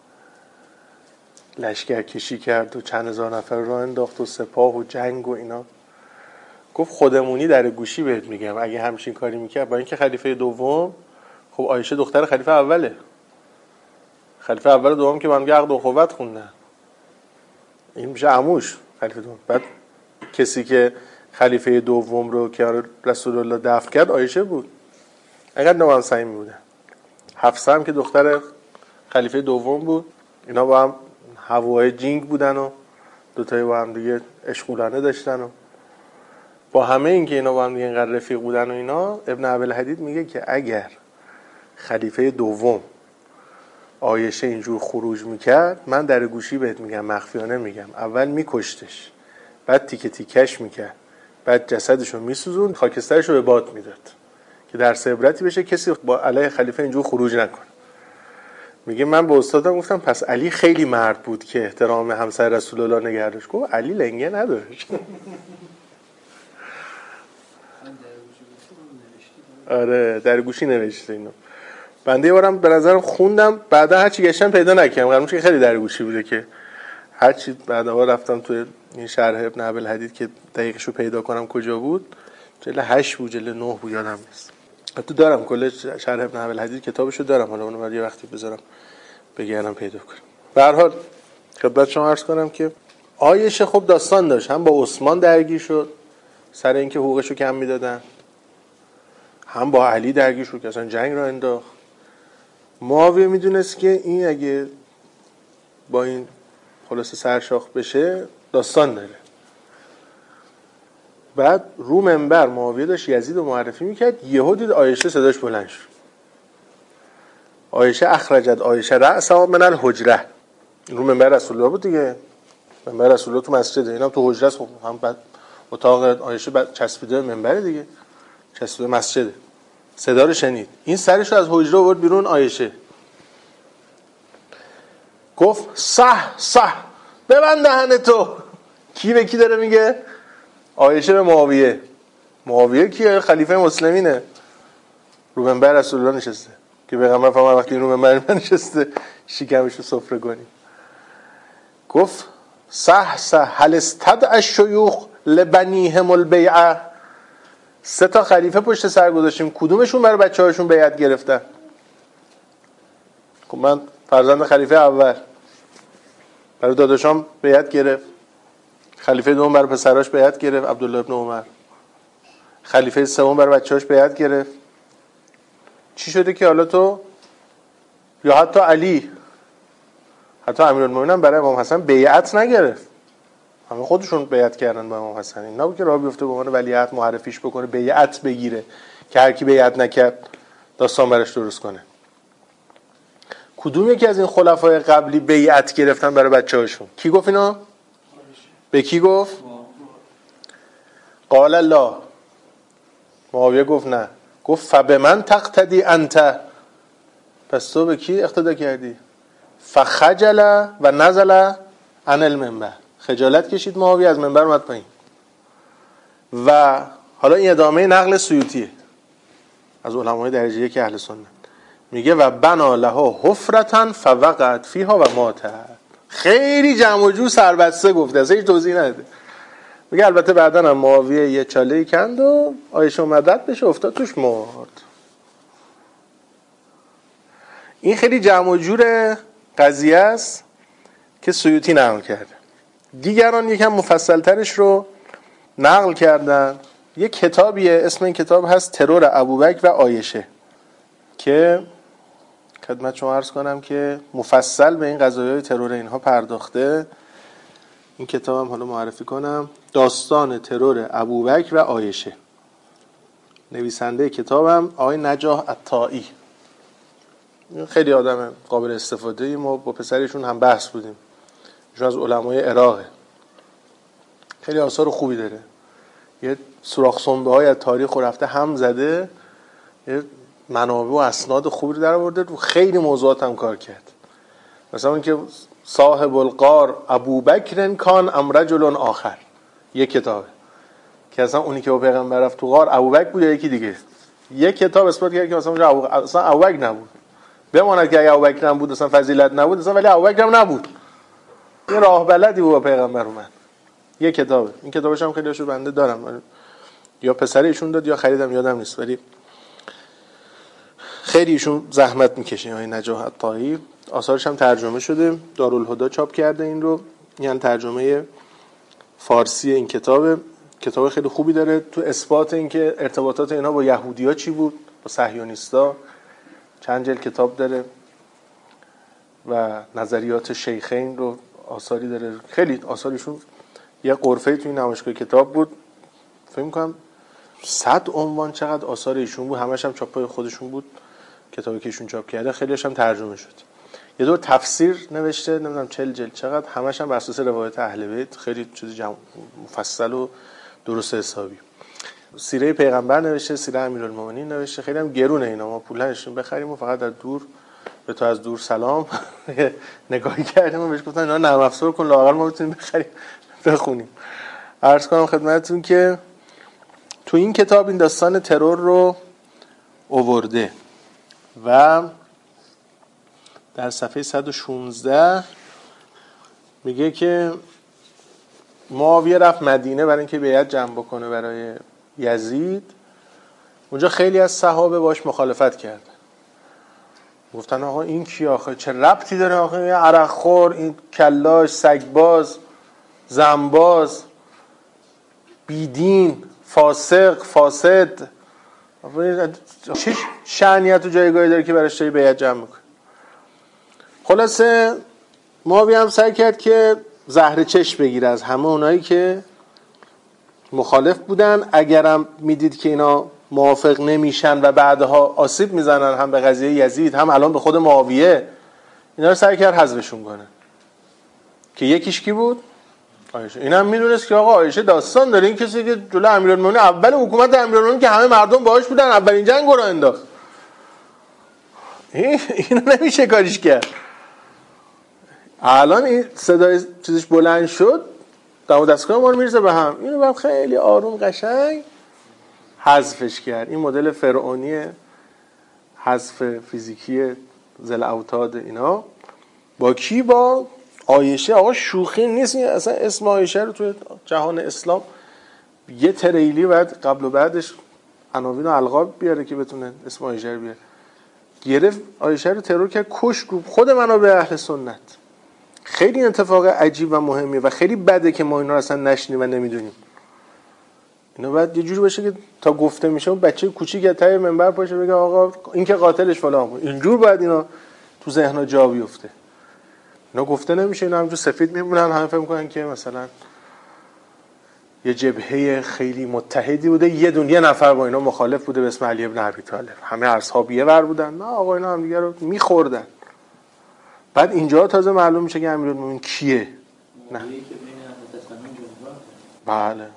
لشکر کشی کرد و چند هزار نفر رو انداخت و سپاه و جنگ و اینا. گفت خودمونی در گوشی بهت میگم اگه همچین کاری میکرد، با اینکه خلیفه دوم خب عایشه دختر خلیفه اوله، خلیفه اول و دوم که با هم عقد و اخوت خوندن، این میشه عموش خلیفه دوم. بعد کسی که خلیفه دوم رو که رسول الله دفن کرد عایشه بود. اینقدر نامنصحی بودن. حفصه هم که دختر خلیفه دوم بود، اینا با هم هوای جینگ بودن و دوتایی با هم دیگه عشقولانه داشتن و با همه این که اینا با هم دیگه اینقدر رفیق بودن و اینا. ابن ابوالحدید میگه که اگر خلیفه دوم عایشه اینجور خروج میکرد، من در گوشی بهت میگم مخفیانه میگم اول میکشتش، بعد تیکه تیکش میکرد، بعد جسدشو میسوزون، خاکسترشو به باد میداد که درس عبرتی بشه کسی با علیه خلیفه اینجور خروج نکنه. میگه من به استادم گفتم پس علی خیلی مرد بود که احترام همسر رسول الله نگه داشت. گفت علی لنگه نداشت. آره در گوشی نوشته اینو. بنده یه بارم به نظرم خوندم، بعدا هرچی گشتم پیدا نکردم، قرارش که خیلی در گوشی بوده که هرچی بعدا رفتم توی این شرح ابن ابوالحدید که دقیقشو پیدا کنم کجا بود، جلد هشت بود جلد نه بود یادم نیست. حتی دارم کل شرح ابن ابوالحدید کتابشو دارم، حالا اونو بعد یه وقتی بذارم بگردم پیدا کنم. به هر حال خدمت شما عرض کنم که عایشه خب داستان داشت، هم با عثمان درگیر شد سر اینکه حقوقشو کم میدادن، هم با علی درگیر شد که اصلا جنگ را انداخت. معاویه میدونست که این اگه با این خلاصه سرشاخ بشه داستان داره. بعد رو منبر معاویه داشت یزید رو معرفی میکرد، یهو دید عایشه صداش بلند شد. عایشه اخرجت عایشه رأسها من الحجره. رو منبر رسول الله بود دیگه، منبر رسول الله تو مسجده، اینا تو حجره است. خب هم بعد اتاق عایشه بعد چسبیده منبر دیگه، چسبیده مسجده. صدا رو شنید، این سرش رو از حجره آورد بیرون. عایشه گفت صح صح ببند دهن تو. کی به کی داره میگه؟ عایشه به معاویه. معاویه کیه؟ خلیفه مسلمینه، رو منبر رسول الله نشسته که پیغمبر فرمود وقتی رو منبر نشسته شکمش رو سفره کنی. گفت صح صح هل استدعى الشیوخ لبنیهم البیعه. سه تا خلیفه پشت سر گذاشتیم، کدومشون برای بچه‌هاشون بیعت گرفتن؟ خب من فرزند خلیفه اول، برای داداشام بیعت گرفت. خلیفه دوم برای پسراش بیعت گرفت، عبدالله ابن عمر. خلیفه سوم برای بچه‌هاش بیعت گرفت. چی شده که حالا تو یا حتی علی، حتی امیرالمومنین برای امام حسن بیعت نگرفت، همه خودشون بیعت کردن با امام حسن. این نبود که راه بیفته به عنوان ولیعهد معرفیش بکنه بیعت بگیره که هر کی بیعت نکرد داستان براش درست کنه. کدوم یکی از این خلفای قبلی بیعت گرفتن برای بچه‌هاشون؟ کی گفت اینا؟ به کی گفت؟ قال الله. معاویه گفت نه. گفت فبمن تقتدی انت. پس تو به کی اقتدا کردی؟ فخجل و نزل عن المنبر. خجالت کشید معاویه، از منبر اومد پایین. و حالا این ادامه نقل سیوطیه از علمای درجه یک اهل سنت. میگه و بنا لها حفرة فوقعت فیها و ماتت. خیلی جمع و جو سربسته گفته، اصلا هیچ توضیح نده. میگه البته بعداً هم معاویه یه چاله‌ای کند و عایشه اومد رد بشه افتاد توش مرد. این خیلی جمع و جور قضیه است که سیوطی نقل کرده. دیگران یکم مفصل‌ترش رو نقل کردن. یک کتابیه اسم این کتاب هست ترور ابوبکر و عایشه که خدمت شما عرض کنم که مفصل به این قضایای ترور اینها پرداخته. این کتابم حالا معرفی کنم، داستان ترور ابوبکر و عایشه. نویسنده کتابم آقای نجاح الطائی. خیلی آدم قابل استفاده ای، ما با پسرشون هم بحث بودیم، ایشون از علمای عراقه، خیلی آثار خوبی داره. یه سوراخ سنبه های از تاریخ رفته هم زده، یه منابع و اسناد خوبی در آورده، رو خیلی موضوعات هم کار کرد. مثلا اون که صاحب الغار ابوبکر کان ام رجل آخر، یک کتابه که اصلا اونی که با پیغمبر رفت تو غار ابوبکر بود یا یکی دیگه. یک کتاب اثبات کرد که مثلا ابو اصلا ابوبکر نبود، بماند که اگه ابوبکر نبود اصلا فضیلت نبود اصلا، ولی ابوبکر هم نبود، یه راه بلدی بود با پیغمبر اومد. یک کتابه، این کتابش هم خیلی هاشو بنده دارم، یا پسر ایشون داد یا خریدم یادم نیست، ولی خیلی ایشون زحمت میکشه. آقای نجاح الطایی آثارش هم ترجمه شده، دارالهدی چاپ کرده این رو، یعنی ترجمه فارسی این کتاب. کتاب خیلی خوبی داره تو اثبات اینکه ارتباطات اینا با یهودی‌ها چی بود، با صهیونیستا. چند جلد کتاب داره و نظریات شیخین رو آثاری داره، خیلی آثارشون یه غرفه توی نمایشگاه کتاب بود، فکر می‌کنم صد عنوان چقدر آثار ایشون بود، همش هم چاپای خودشون بود، کتابی که ایشون چاپ کرده. خیلیش هم ترجمه شد. یه دور تفسیر نوشته، نمیدونم چهل جلد چقدر، همش هم بر اساس روایت اهل بیت، خیلی چیز مفصل و درست حسابی. سیره پیغمبر نوشته، سیره امیرالمومنین نوشته. خیلی هم گرونه اینا، ما پولاشون بخریم و فقط در دور به تو از دور سلام نگاهی کردیم و بهش گفتن اینا نرم افزار کن لااقل ما بتونیم بخریم بخونیم. عرض کنم خدمتتون که تو این کتاب این داستان ترور رو آورده و در صفحه صد و شانزده میگه که معاویه رفت مدینه برای اینکه بیعت جمع بکنه برای یزید. اونجا خیلی از صحابه باش مخالفت کردن، گفتن آقا این کی آخه، چه ربطی داره آخه، این عرق خور، این کلاش، سگباز، زنباز، بیدین، فاسق، فاسد، چه شأنیت و جایگاهی داره که براش جای بیعت جمع میکنه. خلاصه معاویه هم سعی کرد که زهر چشم بگیره از همه اونایی که مخالف بودن، اگرم میدید که اینا موافق نمیشن و بعدها آسیب میزنن هم به قضیه یزید هم الان به خود معاویه، اینا رو سعی کرد حذفشون کنه. که یکیش کی بود؟ عایشه. اینم میدونست که آقا عایشه داستان داره، این کسی که جلو امیرالمومنین اول حکومت امیرالمومنین که همه مردم باهاش بودن اولین جنگ رو انداخت، اینو نمیشه کاریش کرد. الان این صدای چیزش بلند شد، دم و دستگاه ما رو میرسه به هم، اینو بعد خیلی آروم قشنگ حذفش کرد. این مدل فرعونی حذف فیزیکی ذل اوتاد اینا با کی؟ با عایشه. آقا شوخی نیست، اصلا اسم عایشه رو توی جهان اسلام یه تریلی بعد قبل و بعدش عناوین و القاب بیاره که بتونه اسم عایشه رو بیاره. گرفت عایشه رو ترور کرد، کش. خود منابع اهل سنت. خیلی اتفاق عجیب و مهمیه و خیلی بده که ما اینا رو اصلا نشنیم و نمیدونیم. اینا باید یه جوری باشه که تا گفته میشه اون بچه کوچیک تای منبر پاشه بگه آقا این که قاتلش فلان بود. اینجور باید اینا تو ذهن‌ها جا بیفته. اینا گفته نمیشه، اینا همینجور سفید میمونن، همه فکر میکنن که مثلا یه جبهه خیلی متحدی بوده، یه دونه یه نفر با اینا مخالف بوده به اسم علی ابن ابی طالب، همه اصحابیه ور بودن. نه آقا اینا هم دیگه رو میخوردن. بعد اینجا تازه معلوم میشه که امیرالمومنین کیه. نه بله بله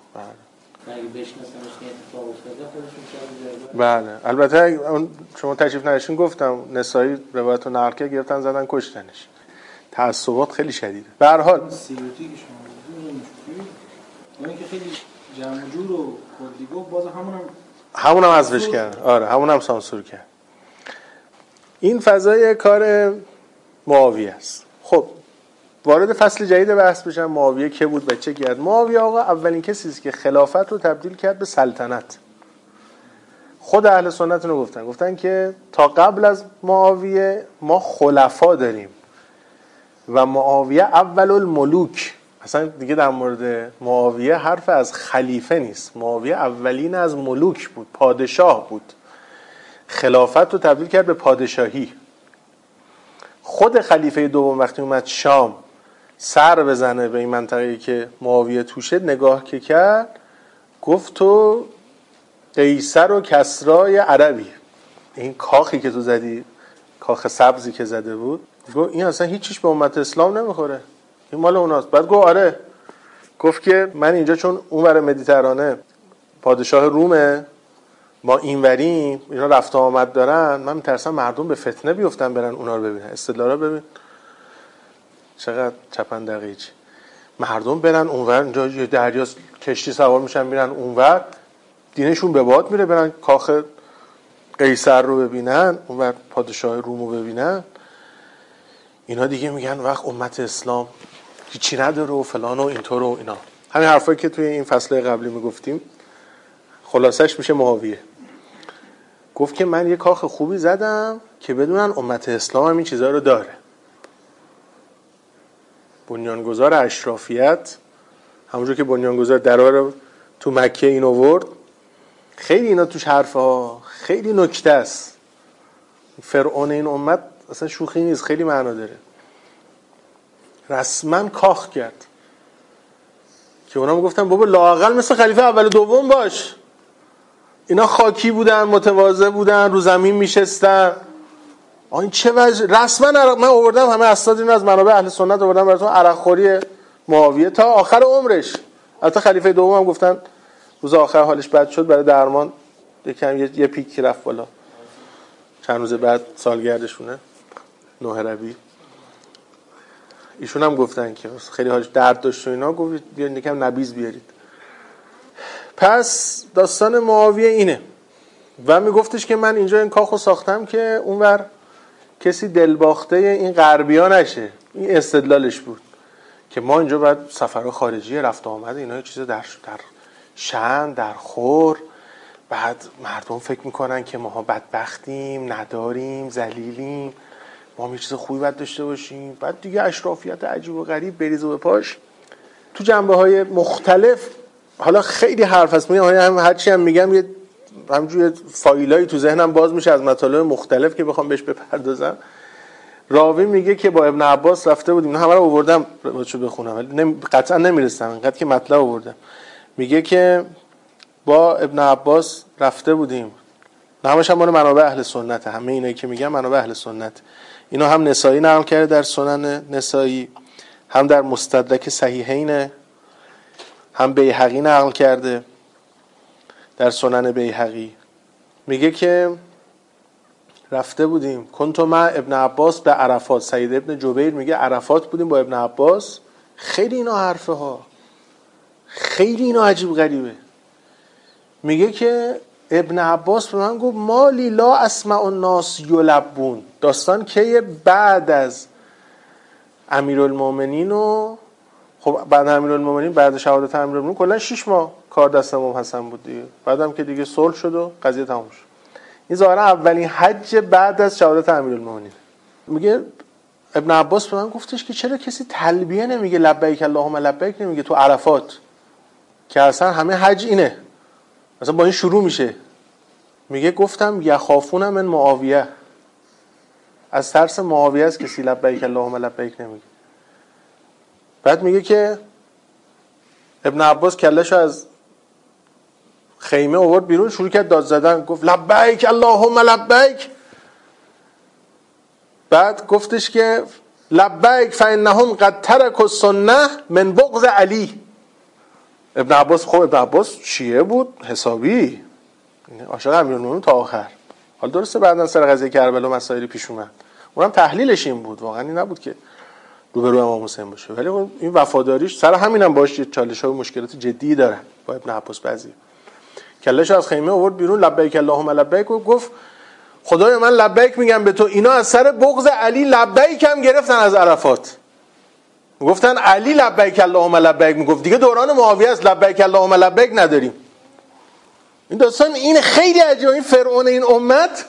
بله. البته اون شما تشریف نداشتین گفتم نسایی روایت و نقل کرد، گرفتن زدن کشتنش. تعصبات خیلی شدیده. به هر حال سیوتی که شما میگید که خیلی جمع جور و کلی گفت، باز همونم همونم حذفش کرد. آره همونم سانسور کرد. این فضای کار معاویه است. خب وارد فصل جدید بحث بشم. معاویه که بود، بچه کرد. معاویه آقا اولین کسی است که خلافت رو تبدیل کرد به سلطنت. خود اهل سنت رو گفتن گفتن که تا قبل از معاویه ما خلفا داریم و معاویه اول الملوک. اصلا دیگه در مورد معاویه حرف از خلیفه نیست. معاویه اولین از ملوک بود، پادشاه بود. خلافت رو تبدیل کرد به پادشاهی. خود خلیفه دوم وقتی اومد شام سر بزنه به این منطقه‌ای که معاویه توشه، نگاه که کرد گفت تو قیصر و کسرای عربی. این کاخی که تو زدی، کاخ سبزی که زده بود، گفت این اصلا هیچیش به امت اسلام نمیخوره، این مال اوناست. بعد گفت آره، گفت که من اینجا چون اونور مدیترانه پادشاه رومه ما اینوریم اینا رفت و آمد دارن، من میترسم مردم به فتنه بیفتن برن اونا رو ببینن. استدلال رو ببین چقدر چپن دقیقی. مردم برن اونور، اینجا یه دریا کشتی سوار میشن میرن اونور، دینشون به باد میره، برن کاخ قیصر رو ببینن، اونور پادشاه روم رو ببینن. اینا دیگه میگن وقت امت اسلام هیچی نداره و فلان و اینطور و اینا. همین حرفایی که توی این فصل قبلی میگفتیم خلاصش میشه معاویه. گفت که من یه کاخ خوبی زدم که بدونن امت اسلام هم این چیزها رو داره. بنیانگذار اشرافیت، همونجور که بنیانگذار درار رو تو مکه این آورد، خیلی اینا توش حرفا خیلی نکته است. فرعون این امت اصلا شوخی نیست، خیلی معنا داره. رسما کاخ کرد که اونا میگفتن بابا لااقل مثل خلیفه اول و دوم باش. اینا خاکی بودن، متواضع بودن، رو زمین میشستن. این چه وجه؟ رسما من آوردم همه اسناد اینو از منابع اهل سنت آوردم براتون. عرقخوری معاویه تا آخر عمرش. البته خلیفه دوم هم گفتن روز آخر حالش بد شد، برای درمان یکم یه, یه پیک رفت بالا. چند روز بعد سالگردشونه نه ربیع. ایشون هم گفتن که خیلی حالش درد داشت و اینا، گفت بیاین یکم نبیذ بیارید. پس داستان معاویه اینه و میگفتش که من اینجا این کاخو ساختم که اونور کسی دلباخته این غربیا نشه. این استدلالش بود که ما اینجا باید سفرها خارجی رفت و آمد اینا چیزا در در شأن در خور، بعد مردم فکر میکنن که ماها بدبختیم، نداریم، ذلیلیم، ما یه چیز خوبی باید داشته باشیم. بعد دیگه اشرافیت عجیب و غریب بریزه به پاش تو جنبه‌های مختلف. حالا خیلی حرف هست، من هم هرچی هم میگم یه همونجوری فایلایی تو ذهنم باز میشه از مطالب مختلف که بخوام بهش بپردازم. راوی میگه که با ابن عباس رفته بودیم، نه همه رو آوردم چه بخونم ولی نم... قطعا نمیرسم اینقدر که مطلب آوردم. میگه که با ابن عباس رفته بودیم، نه همش هم مال منابع اهل سنت، همه اینایی که میگم منابع اهل سنت. اینا هم نسائی نقل کرده در سنن نسائی، هم در مستدرک صحیحین، هم بیهقی نقل کرده در سنن بیهقی. میگه که رفته بودیم کنتو مع ابن عباس به عرفات. سعید ابن جبیر میگه عرفات بودیم با ابن عباس. خیلی اینا حرفه ها، خیلی اینا عجیب غریبه. میگه که ابن عباس به من گفت مالی لا اسمع الناس یلبون. داستان که بعد از امیرالمومنین و خب بعد امیرالمومنین بعد شهادت امیرالمومنین کلا شش ماه کار دست امام حسن بود دیگه. بعدم که دیگه صلح شد و قضیه تموم شد. این ظاهرا اولین حج بعد از شهادت امیرالمومنین. میگه ابن عباس به من گفتش که چرا کسی تلبیه نمیگه لبیک اللهم لبیک نمیگه تو عرفات، که اصلا همه حج اینه، مثلا با این شروع میشه. میگه گفتم یخافون من معاویه، از ترس معاویه است کسی لبیک اللهم لبیک نمیگه. بعد میگه که ابن عباس کلهشو از خیمه آورد بیرون، شروع کرد داد زدن، گفت لبیک اللهم لبیک. بعد گفتش که لبیک فانهم قد ترکوا السنه من بغض علی. ابن عباس خب ابن عباس شیعه بود حسابی، عاشق امیرالمومنین تا آخر. حالا درسته بعدن سر قضیه کربلا مسائلی پیش اومد، اونم تحلیلش این بود، واقعا این نبود که روبرو امام حسین باشه، ولی این وفاداریش سر همینم باشه چالش‌ها و مشکلات جدی داره با ابن عباس. بعضی کلهشو از خیمه آورد بیرون، لبیک اللهم لبیک، و گفت خدای من لبیک میگم به تو. اینا از سر بغض علی لبیک هم گرفتن از عرفات، گفتن علی لبیک اللهم لبیک میگفت، دیگه دوران معاویه است لبیک اللهم لبیک نداریم. این داستان این خیلی عجیبه. این فرعون این امت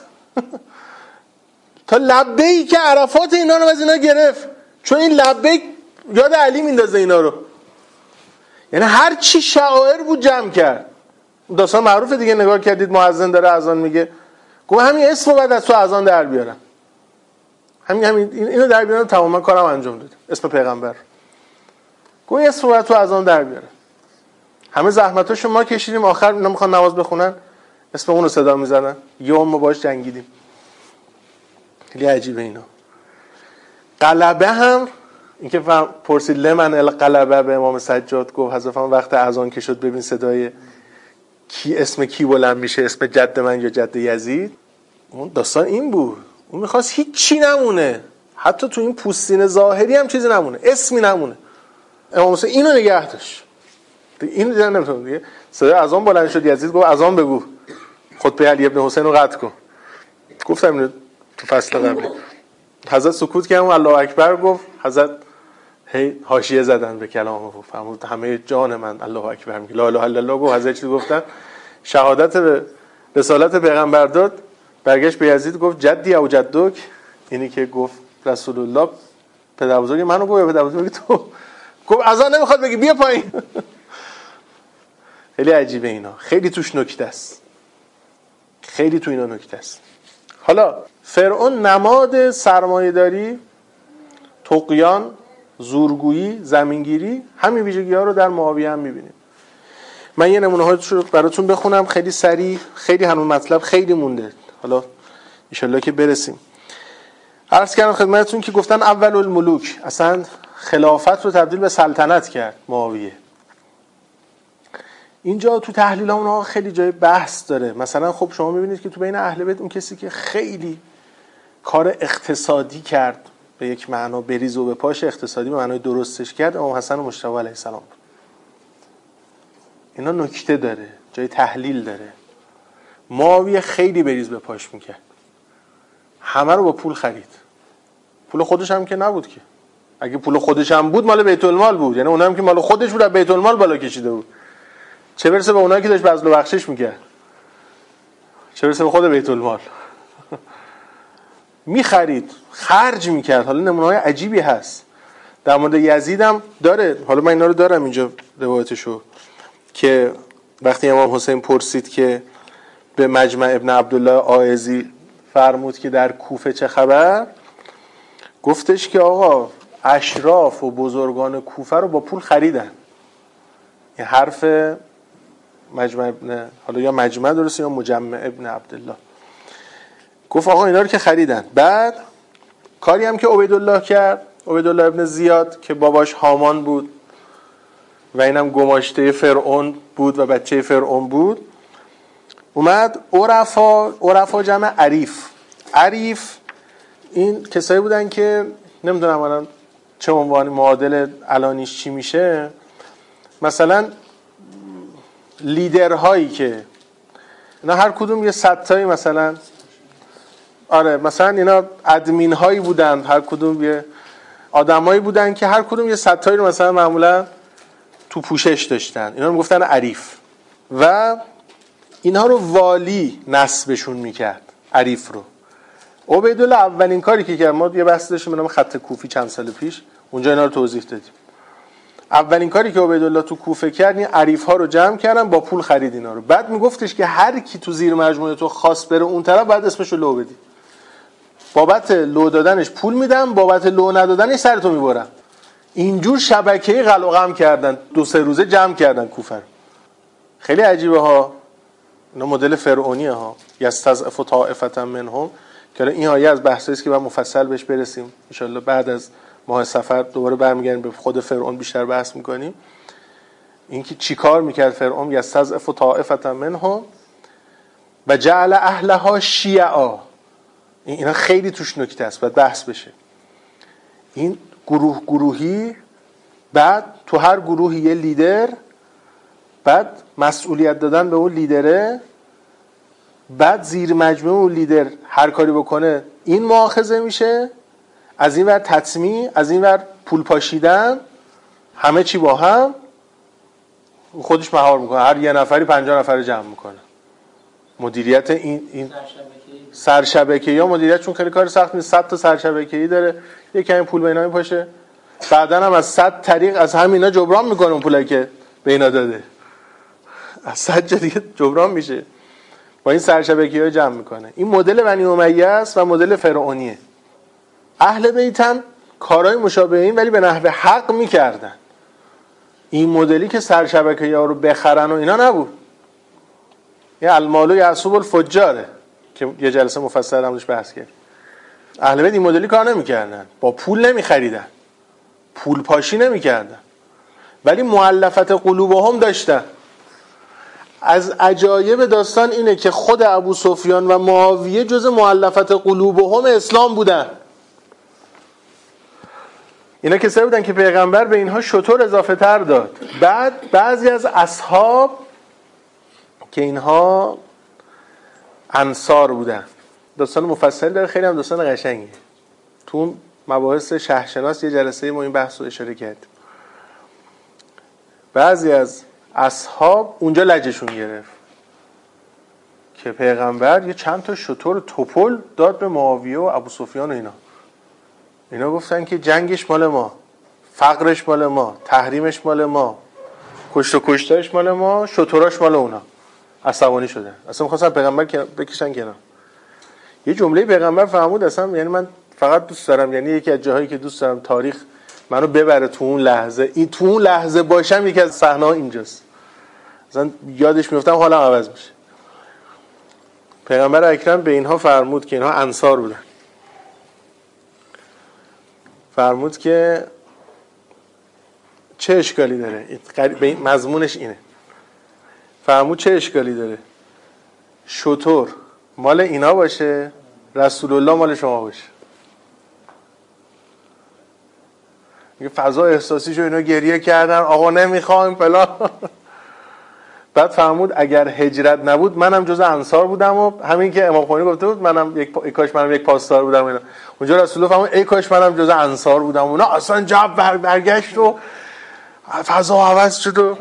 تا لبیک عرفات اینا رو از اینا گرفت، چون این لبیک یاد علی میندازه اینا رو. یعنی هر چی شعائر بود جمع کرد. داستان معروفه دیگه، نگاه کردید مؤذن داره اذان میگه، گفت همین اسمو بعد از تو اذان در بیارم، همین همین اینو در بیارم تماما کارم انجام دادم. اسم پیغمبر گفت اسمو بعد تو اذان در بیارم. همه زحمتاشو ما کشیدیم، آخر اینا میخوان نماز بخونن اسم اون رو صدا میزنن، یه ما باش جنگیدیم. خیلی عجیبه اینا. قلبه هم اینکه پرسید لمن القلبه به امام سجاد، گفت حضرت وقت اذان که شد ببین صدای کی اسم کی بلند میشه، اسم جد من یا جد یزید. اون داستان این بود، اون میخواست هیچ چی نمونه، حتی تو این پوستین ظاهری هم چیزی نمونه، اسمی نمونه. امام حسین اینو نگه داشت. این دیدن نمیتونه دیگه. صدای اذان بلند شد، یزید گفت اذان بگو، خطبه علی ابن حسین رو قطع کن. گفتم اینو تو فصل قبلی. حضرت سکوت کردن، الله اکبر گفت، حضرت هی حاشیه زدن به کلامو، فرمود همه جان من الله اکبر میگه، لا اله الا الله گفت، حضرت چی گفتن؟ شهادت به رسالت پیغمبر داد، برگشت به یزید گفت جدی او جدک، اینی که گفت رسول الله پدر بزرگ منو گفت یا پدر بزرگ تو؟ گفت اذان نمیخواد بگی بیا پایین. خیلی عجیبه اینا، خیلی توش نکته است، خیلی تو اینا نکته است. حالا فرعون نماد سرمایه‌داری، طغیان، زورگویی، زمینگیری، همین ویژگی‌ها رو در معاویه هم می‌بینیم. من یه نمونه‌هاش رو براتون بخونم خیلی سریع، خیلی هنوز مطلب خیلی مونده، حالا ان شاءالله که برسیم. عرض کردم خدمتتون که گفتن اول الملوک، اصلا خلافت رو تبدیل به سلطنت کرد معاویه. اینجا تو تحلیل اونها خیلی جای بحث داره. مثلا خب شما میبینید که تو بین اهل بیت اون کسی که خیلی کار اقتصادی کرد، به یک معنا بریز و به پاش اقتصادی به معنای درستش کرد، امام حسن مجتبی علیه السلام بود. اینا نکته داره، جای تحلیل داره. معاویه خیلی بریز به پاش میکرد، همه رو با پول خرید. پول خودش هم که نبود که، اگه پول خودش هم بود مال بیت المال بود، یعنی اونم که مال خودش بود از بیت المال بالا کشیده بود، چه برسه به اونایی که داشت بذل و بخشش میکرد، چه برسه به خود بیت المال. میخرید، خرج میکرد. حالا نمونه‌های عجیبی هست در مورد یزید هم داره، حالا من اینا رو دارم اینجا روایتشو، که وقتی امام حسین پرسید که به مجمع ابن عبدالله آئزی فرمود که در کوفه چه خبر، گفتش که آقا اشراف و بزرگان کوفه رو با پول خریدن. این حرف مجمع ابن، حالا یا مجمع درسته یا مجمع ابن عبدالله، گفت آقا اینا رو که خریدن. بعد کاری هم که عبیدالله کرد، عبیدالله ابن زیاد که باباش هامان بود و اینم گماشته فرعون بود و بچه فرعون بود، اومد عرفا، عرفا جمع عریف، عریف این کسایی بودن که نمیدونم الان چه عنوانی معادل الانیش چی میشه، مثلا لیدرهایی که اینا هر کدوم یه صدتایی، مثلا آره مثلا اینا ادمین هایی بودن، هر کدوم یه آدمایی بودن که هر کدوم یه صدتایی رو مثلا معمولا تو پوشش داشتن، اینا رو میگفتن عریف. و اینها رو والی نسبشون میکرد، عریف رو. عبیدالله اولین کاری که کرد، ما یه بحث داشتیم به نام خط کوفی چند سال پیش، اونجا اینا رو توضیح دادیم. اولین کاری که عبیدالله تو کوفه کرد این عریف ها رو جمع کردن، با پول خرید اینا رو. بعد میگفتش که هر کی تو زیر مجموعه تو خواست بره اون طرف بعد اسمشو لو بدی، بابت لو دادنش پول میدم، بابت لو ندادنش سرتو میبرم. اینجور شبکه‌ای قلقم کردن، دو سه روزه جمع کردن کوفه رو. خیلی عجیبه ها، اینا مدل فرعونیه ها. یستضعف طائفة منهم، که این آیه از بحثایی است که بعد مفصل بهش برسیم ان شاء الله. بعد از ماه صفر دوباره برمیگردیم به خود فرعون بیشتر بحث میکنیم. اینکه چیکار میکرد فرعون، یستضعف طائفة منهم و جعل اهلها شیعا، اینا خیلی توش نکته است، باید بحث بشه. این گروه گروهی، بعد تو هر گروهی یه لیدر، بعد مسئولیت دادن به اون لیدره، بعد زیر مجموعه اون لیدر هر کاری بکنه این مؤاخذه میشه، از این ور تطمیع، از این ور پول پاشیدن، همه چی با هم خودش مهار میکنه، هر یه نفری پنجاه نفر جمع میکنه. مدیریت این این سرشبکه‌ای یا مدیریت چون خیلی کار سخت نیست، صد تا سرشبکه‌ای داره، یک کمی پول به اینا میپاشه، بعدن هم از صد طریق از همینا جبران میکنه اون پولی که به اینا داده، از صد جا دیگه جبران میشه، با این سرشبکه‌ای جمع میکنه. این مدل بنی امیه است و مدل فرعونیه. اهل بیت هم کارهای مشابه این ولی به نحو حق میکردن. این مدلی که سرشبکه‌ای ها رو بخرن و اینا نبود. یه المال یعصب الفجاره که یه جلسه مفصل هم روش بحث کرد. اهل بیت این مدلی کار نمیکردن، با پول نمیخریدن، پول پاشی نمیکردن، ولی مؤلفت قلوبهم داشتن. از عجایب داستان اینه که خود ابو سفیان و معاویه جز مؤلفت قلوبهم اسلام بودن. اینا کسایی بودن که پیغمبر به اینها شطور اضافه تر داد. بعد بعضی از اصحاب که اینها انصار بودن، داستان مفصل داره، خیلی هم داستان قشنگه. تو مباحث شهرشناس یه جلسه ما این بحث رو اشاره کردیم. بعضی از اصحاب اونجا لجشون گرفت که پیغمبر یه چند تا شطور توپل داد به معاویه و ابو سفیان و اینا. اینا گفتن که جنگش مال ما، فقرش مال ما، تحریمش مال ما، کشت و کشتارش مال ما، شطوراش مال اونا. عصبانی شدن، اصلا می‌خواستن پیغمبر بکشن کنار. یه جمله پیغمبر فرمود اصلا، یعنی من فقط دوست دارم، یعنی یکی از جاهایی که دوست دارم تاریخ منو ببره تو اون لحظه، این تو اون لحظه باشم، یکی از صحنه‌ها اینجاست. مثلا یادش میافتم حالا عوض میشه. پیغمبر اکرم به اینها فرمود که اینها انصار بودن. فرمود که چه اشکالی داره؟ به مضمونش اینه. فرمود چه اشکالی داره؟ شطور مال اینا باشه، رسول الله مال شما باشه. یه فضا احساسی شو، اینا گریه کردن، آقا نمیخوایم فلان. بعد فرمود اگر هجرت نبود منم جز انصار بودم و همین که امام خمینی گفته بود منم یک پا... ای کاش منم یک پاسدار بودم اینا. اونجا رسول الله فرمود ای کاش منم جز انصار بودم. اونا اصلا جب برگشت و فضا عوض شد و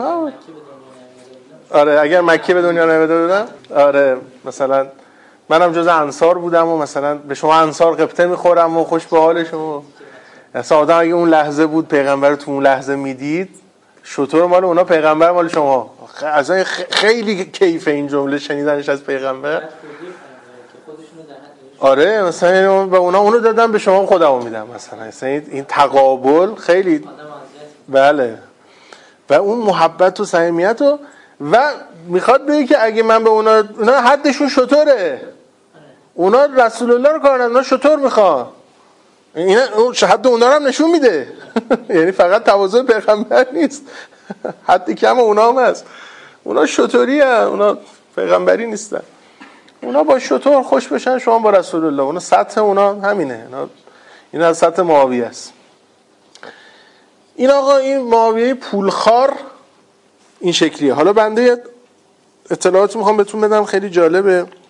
آره اگر مکه به دنیا نمیده بودم، آره مثلا منم جز انصار بودم و مثلا به شما انصار قبطه میخورم و خوش به حال شما. اصلا آدم اگه اون لحظه بود پیغمبر تو اون لحظه میدید، شطور مال اونا، پیغمبر مال شما. اصلا خیلی کیف این جمله شنیدنش از پیغمبر. آره مثلا به اونا اونو دادم، به شما خودمو میدم مثلا. مثلا این تقابل خیلی بله، و اون محبت و صمیمیت و و میخواد بگه که اگه من به اونا اونا حدشون شطوره، اونا رسول الله رو کارن، اونا شطور میخوان، اینا حد اونا رو هم نشون میده. یعنی فقط تواضع پیغمبر نیست، حد کم اونا هم هست. اونا شطوری هست، اونا پیغمبری نیستن. اونا با شطور خوش بشن، شما با رسول الله. اونا سطح اونا همینه. اونا این از سطح معاویه است. این آقا این معاویه پولخوار این شکلیه. حالا بنده اطلاعاتی میخوام بهتون بدم خیلی جالبه.